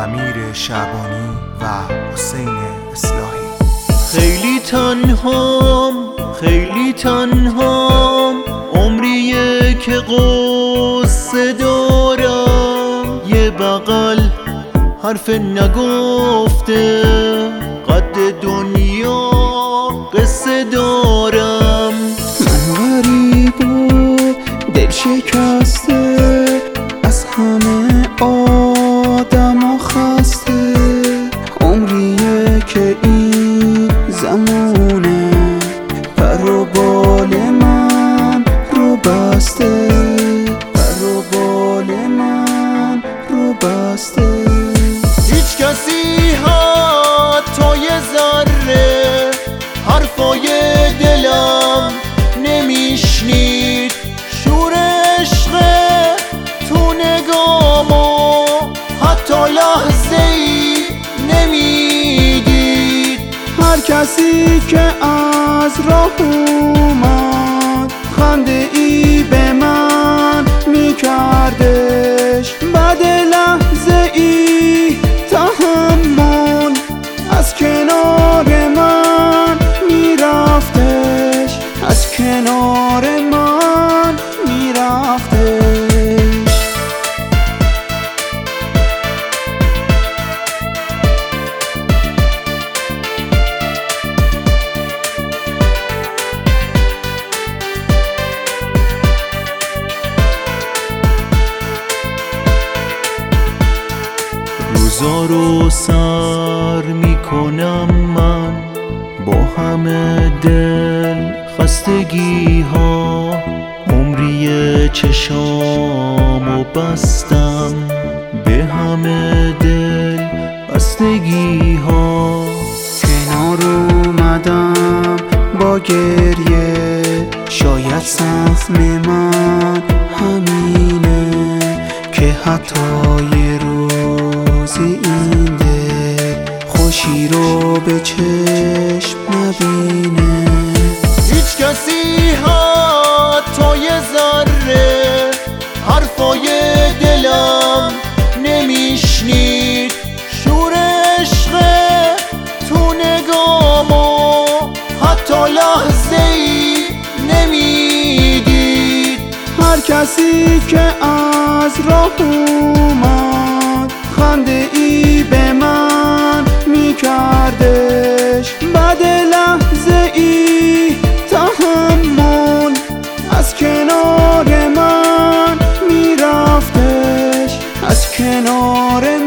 امیر شعبانی و حسین اصلاحی. خیلی تنهام عمریه که قصه دارم، یه بغل حرف نگفته قد دنیا قصه دارم. من غریب و دل شکسته، از همه آدم خسته، عمریه که این زمونه پر و بال من رو بسته، پر و بال من رو بسته. هیچ کسی حتی یه ذره حرفای دلم نمیشنید، شور عشق تو نگامو حتی لحظه ای نمیدید. هر کسی که از راه اومد خنده ای به من میکردش، بعد لحظه ای تحمل از کنار من میرفتش، از کنار من میرفتش. روزا رو سر میکنم من با همه دل خستگی ها، عمری چشامو بستم به همه دل بستگی ها. کنار اومدم با گریه، شاید سهم من همینه که حتی یه روزی این دل خوشی رو به چشم نبینه. هیچ کسی حتی یه ذره حرفای دلم نمیشنید، شور عشق تو نگامو حتی لحظه ای نمیدید. هر کسی که از راه اومد خنده ای به من میکردش، بعد لحظه ای تحمل از کنار من میرفتش، از کنار